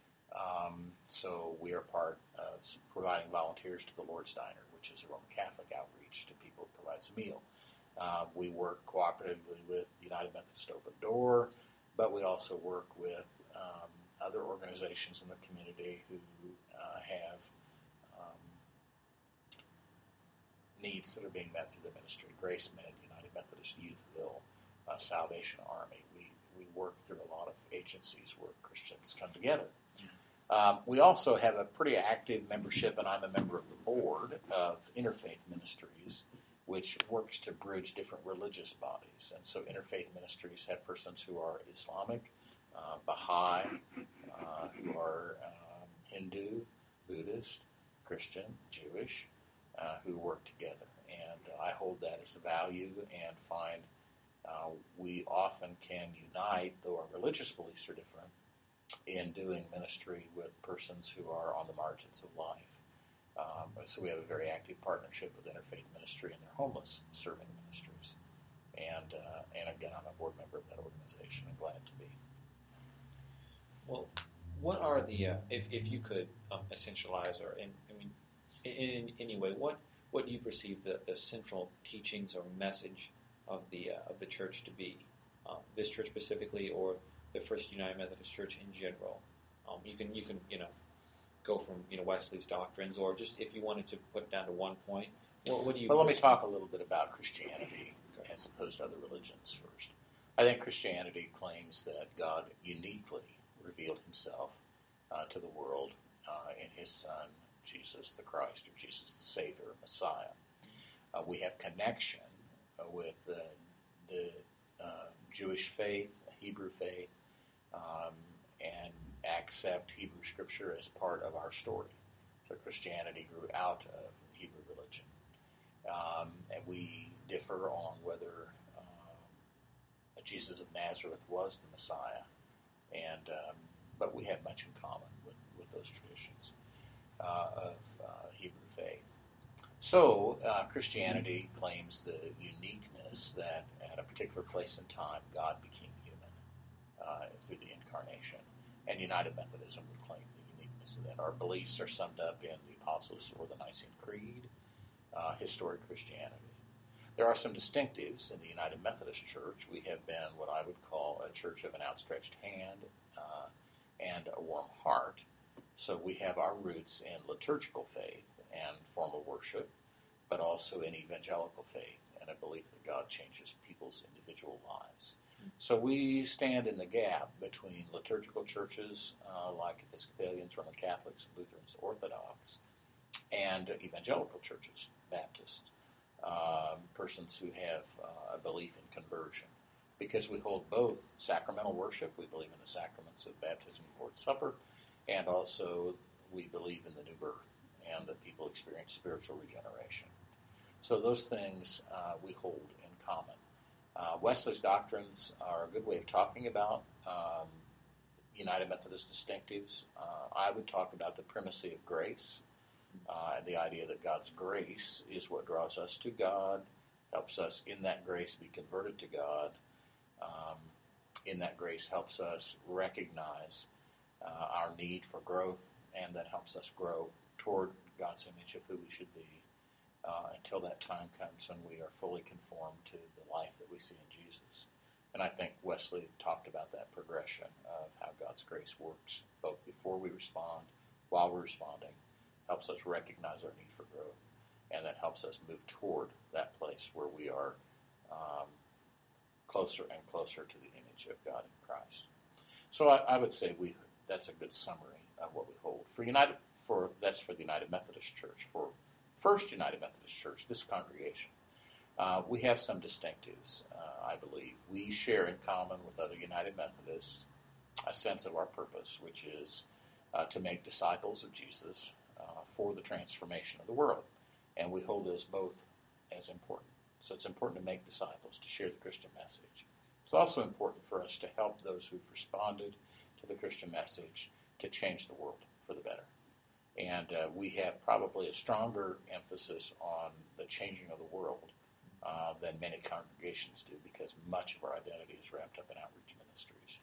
So we are part of providing volunteers to the Lord's Diner, which is a Roman Catholic outreach to people who provides a meal. We work cooperatively with the United Methodist Open Door, but we also work with other organizations in the community who have needs that are being met through the ministry. Grace Med, United Methodist Youthville, Salvation Army. We work through a lot of agencies where Christians come together. We also have a pretty active membership, and I'm a member of the board of Interfaith Ministries, which works to bridge different religious bodies. And so Interfaith Ministries have persons who are Islamic, Baha'i, who are Hindu, Buddhist, Christian, Jewish, who work together. And I hold that as a value and find we often can unite, though our religious beliefs are different, in doing ministry with persons who are on the margins of life. So we have a very active partnership with Interfaith Ministry and their homeless serving ministries. And again, I'm a board member of that organization and glad to be. Well, what are the, if you could essentialize, or in any way, what do you perceive the central teachings or message of the church to be? This church specifically, or the First United Methodist Church in general? You can go from Wesley's doctrines, or just if you wanted to put it down to one point. What do you? Well, let me talk a little bit about Christianity as opposed to other religions first. I think Christianity claims that God uniquely revealed himself to the world in his Son, Jesus the Christ, or Jesus the Savior, Messiah. We have connection with the Jewish faith, Hebrew faith, and accept Hebrew Scripture as part of our story. So Christianity grew out of Hebrew religion. And we differ on whether Jesus of Nazareth was the Messiah, but we have much in common with those traditions of Hebrew faith. So Christianity claims the uniqueness that at a particular place in time God became human through the incarnation. And United Methodism would claim the uniqueness of that. Our beliefs are summed up in the Apostles' or the Nicene Creed, historic Christianity. There are some distinctives in the United Methodist Church. We have been what I would call a church of an outstretched hand and a warm heart. So we have our roots in liturgical faith and formal worship, but also in evangelical faith and a belief that God changes people's individual lives. So we stand in the gap between liturgical churches like Episcopalians, Roman Catholics, Lutherans, Orthodox, and evangelical churches, Baptists, persons who have a belief in conversion. Because we hold both sacramental worship, we believe in the sacraments of baptism and Lord's Supper, and also we believe in the new birth and that people experience spiritual regeneration. So those things we hold in common. Wesley's doctrines are a good way of talking about United Methodist distinctives. I would talk about the primacy of grace, the idea that God's grace is what draws us to God, helps us in that grace be converted to God. In that grace helps us recognize our need for growth, and that helps us grow toward God's image of who we should be until that time comes when we are fully conformed to the life that we see in Jesus. And I think Wesley talked about that progression of how God's grace works, both before we respond, while we're responding, helps us recognize our need for growth, and that helps us move toward that place where we are closer and closer to the image of God in Christ. So I would say that's a good summary of what we hold. That's for the United Methodist Church. For First United Methodist Church, this congregation, we have some distinctives, I believe. We share in common with other United Methodists a sense of our purpose, which is to make disciples of Jesus for the transformation of the world. And we hold those both as important. So it's important to make disciples, to share the Christian message. It's also important for us to help those who've responded to the Christian message to change the world for the better. And we have probably a stronger emphasis on the changing of the world than many congregations do, because much of our identity is wrapped up in outreach ministries.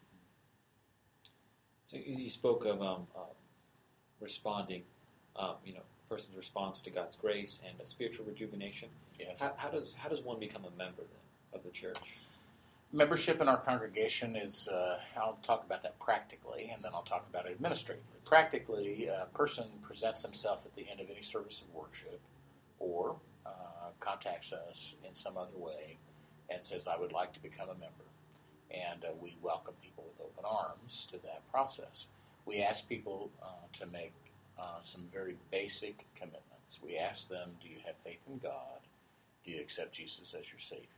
So you spoke of responding, person's response to God's grace and a spiritual rejuvenation. Yes. How does one become a member then of the church? Membership in our congregation is, I'll talk about that practically, and then I'll talk about it administratively. Practically, a person presents himself at the end of any service of worship or contacts us in some other way and says, I would like to become a member. And we welcome people with open arms to that process. we ask people to make some very basic commitments. We ask them, do you have faith in God? Do you accept Jesus as your Savior?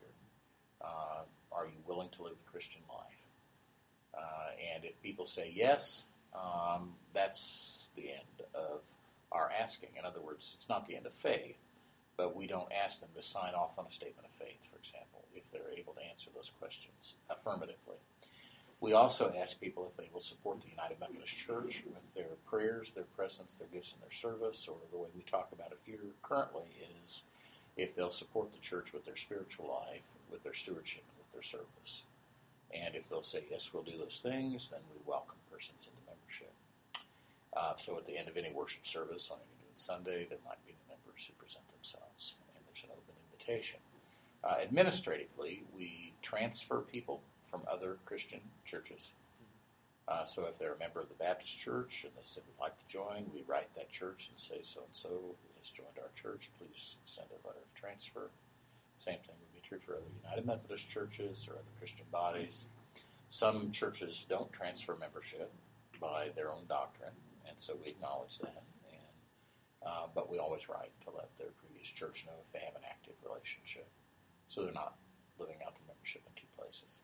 Are you willing to live the Christian life? And if people say yes, that's the end of our asking. In other words, it's not the end of faith, but we don't ask them to sign off on a statement of faith, for example, if they're able to answer those questions affirmatively. We also ask people if they will support the United Methodist Church with their prayers, their presence, their gifts, and their service, or the way we talk about it here currently is if they'll support the church with their spiritual life, with their stewardship, and with their service. And if they'll say, yes, we'll do those things, then we welcome persons into membership. So at the end of any worship service on any given Sunday, there might be members who present themselves, and there's an open invitation. Administratively, we transfer people from other Christian churches. So if they're a member of the Baptist church and they said we'd like to join, we write that church and say so-and-so has joined our church. Please send a letter of transfer. Same thing would be true for other United Methodist churches or other Christian bodies. Some churches don't transfer membership by their own doctrine, and so we acknowledge that. But we always write to let their previous church know if they have an active relationship, so they're not living out the membership in two places.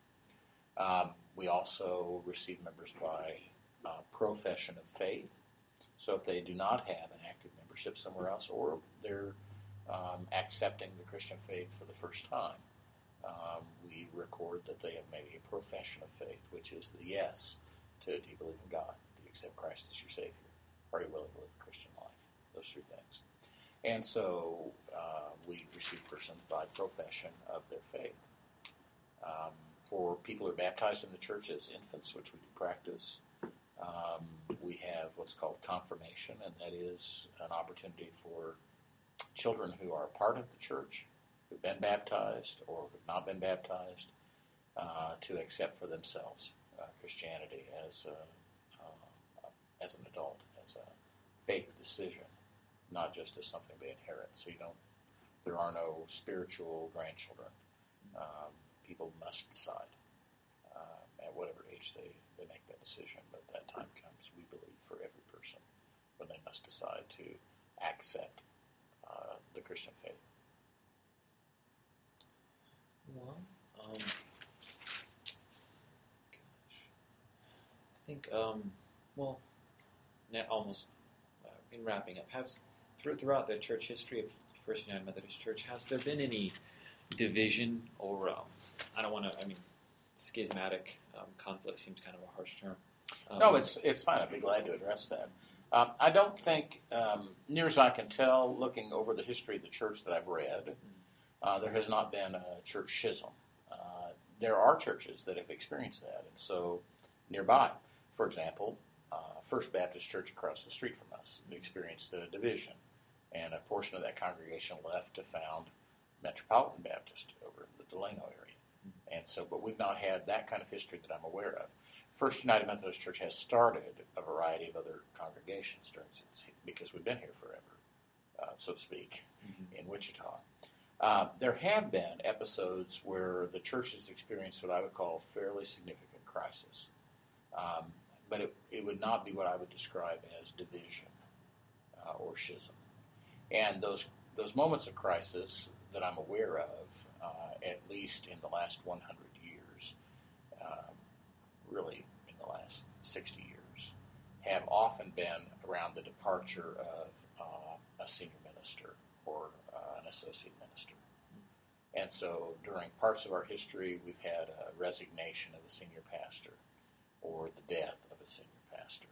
We also receive members by profession of faith. So if they do not have an active membership somewhere else, or they're accepting the Christian faith for the first time, we record that they have made a profession of faith, which is the yes to, do you believe in God? Do you accept Christ as your Savior? Are you willing to live a Christian life? Those three things. And so we receive persons by profession of their faith. For people who are baptized in the church as infants, which we do practice, we have what's called confirmation, and that is an opportunity for children who are a part of the church, who've been baptized or who've not been baptized, to accept for themselves Christianity as an adult, as a faith decision, not just as something they inherit. So there are no spiritual grandchildren. People must decide at whatever age they make that decision, but that time comes, we believe, for every person when they must decide to accept the Christian faith. Well, gosh, I think, almost in wrapping up, throughout the church history of First United Methodist Church, has there been any division or, schismatic conflict seems kind of a harsh term. No, it's fine. I'd be glad to address that. I don't think, near as I can tell, looking over the history of the church that I've read, there has not been a church schism. There are churches that have experienced that, and so nearby, for example, First Baptist Church across the street from us experienced a division, and a portion of that congregation left to found Metropolitan Baptist over in the Delano area. And so, but we've not had that kind of history that I'm aware of. First United Methodist Church has started a variety of other congregations because we've been here forever, so to speak, in Wichita. There have been episodes where the church has experienced what I would call fairly significant crisis. But it would not be what I would describe as division or schism. And those moments of crisis that I'm aware of, at least in the last 100 years, really in the last 60 years, have often been around the departure of a senior minister or an associate minister. And so during parts of our history, we've had a resignation of a senior pastor or the death of a senior pastor.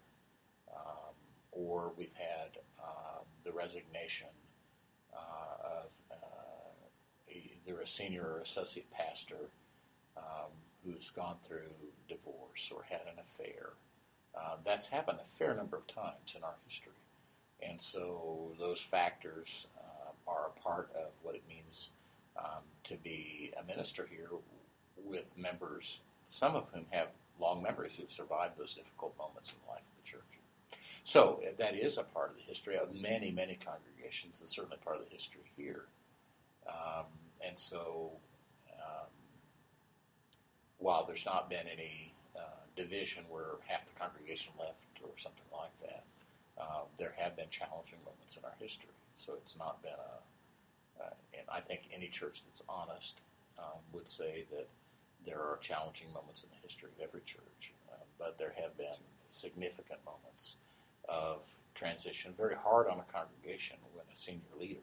Or we've had the resignation of either a senior or associate pastor who's gone through divorce or had an affair. That's happened a fair number of times in our history. And so those factors are a part of what it means to be a minister here with members, some of whom have long memories who've survived those difficult moments in the life of the church. So that is a part of the history of many, many congregations, and certainly part of the history here. And so while there's not been any division where half the congregation left or something like that. There have been challenging moments in our history, so it's not been and I think any church that's honest would say that there are challenging moments in the history of every church, but there have been significant moments of transition, very hard on a congregation when a senior leader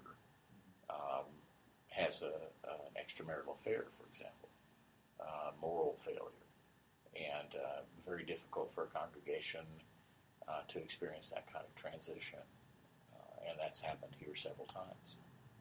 has an extramarital affair, for example, moral failure, and very difficult for a congregation to experience that kind of transition, and that's happened here several times.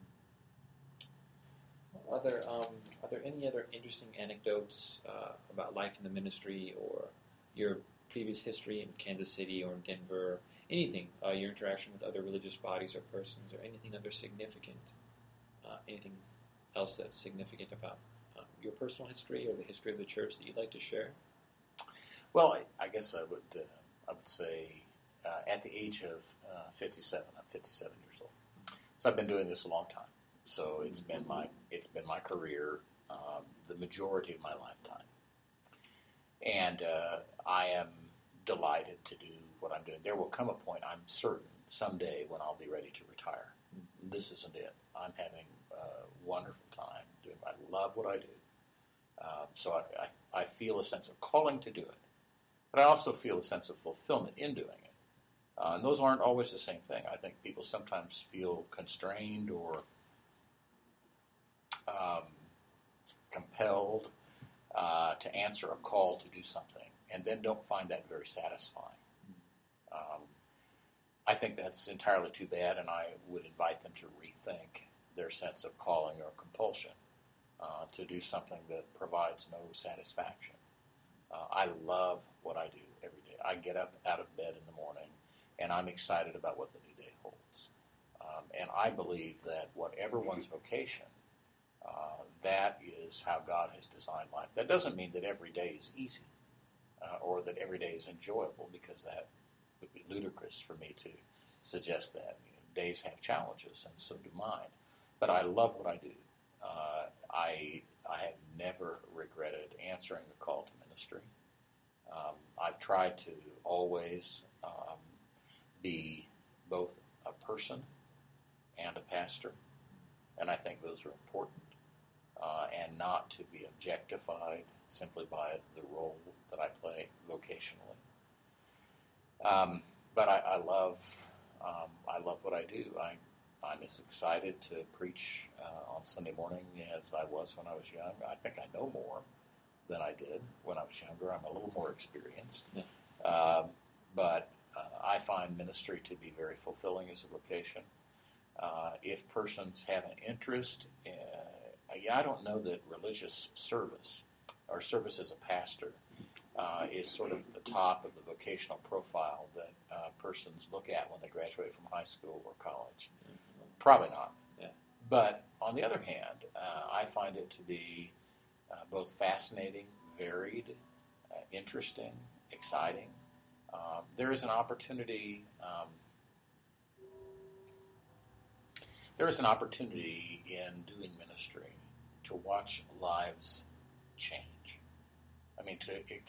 Are there any other interesting anecdotes about life in the ministry or your previous history in Kansas City or in Denver? Anything, your interaction with other religious bodies or persons, or anything other significant, anything else that's significant about your personal history or the history of the church that you'd like to share? Well, I guess I would say at the age of 57, I'm 57 years old. So I've been doing this a long time. So it's been my career, the majority of my lifetime, and I am delighted to do what I'm doing. There will come a point, I'm certain, someday when I'll be ready to retire. This isn't it. I'm having a wonderful time doing. I love what I do, so I feel a sense of calling to do it, but I also feel a sense of fulfillment in doing it. And those aren't always the same thing. I think people sometimes feel constrained or compelled to answer a call to do something, and then don't find that very satisfying. I think that's entirely too bad, and I would invite them to rethink their sense of calling or compulsion to do something that provides no satisfaction. I love what I do every day. I get up out of bed in the morning, and I'm excited about what the new day holds. And I believe that whatever one's vocation, that is how God has designed life. That doesn't mean that every day is easy or that every day is enjoyable, because that would be ludicrous for me to suggest that. Days have challenges, and so do mine. But I love what I do. I have never regretted answering the call to ministry. I've tried to always be both a person and a pastor, and I think those are important, and not to be objectified simply by the role that I play vocationally. But I love what I do. I'm as excited to preach on Sunday morning as I was when I was young. I think I know more than I did when I was younger. I'm a little more experienced. Yeah. But I find ministry to be very fulfilling as a vocation. If persons have an interest, I don't know that religious service or service as a pastor is sort of the top of the vocational profile that persons look at when they graduate from high school or college. Probably not. Yeah. But on the other hand, I find it to be both fascinating, varied, interesting, exciting. There is an opportunity. There is an opportunity in doing ministry to watch lives change. I mean,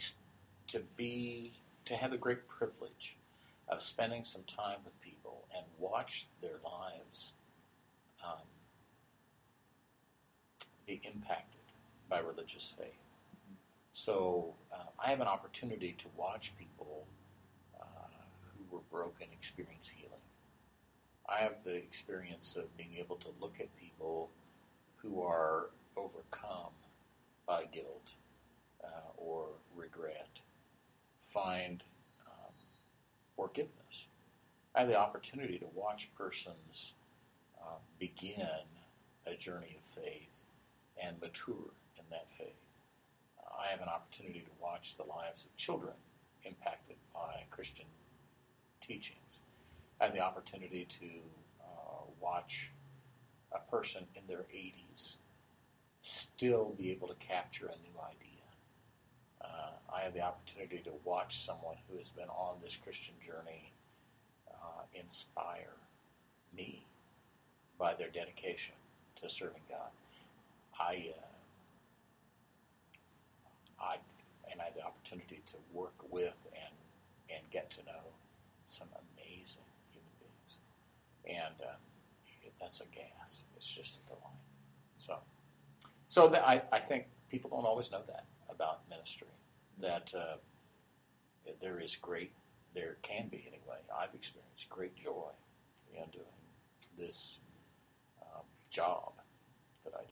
to have the great privilege of spending some time with people and watch their lives be impacted by religious faith. So I have an opportunity to watch people who were broken experience healing. I have the experience of being able to look at people who are overcome by guilt or regret, find forgiveness. I have the opportunity to watch persons begin a journey of faith and mature in that faith. I have an opportunity to watch the lives of children impacted by Christian teachings. I have the opportunity to watch a person in their 80s still be able to capture a new idea. I have the opportunity to watch someone who has been on this Christian journey inspire me by their dedication to serving God. I have the opportunity to work get to know some amazing human beings. And that's a gas. It's just a delight. So I think people don't always know that about ministry, that there can be anyway. I've experienced great joy in doing this job that I do.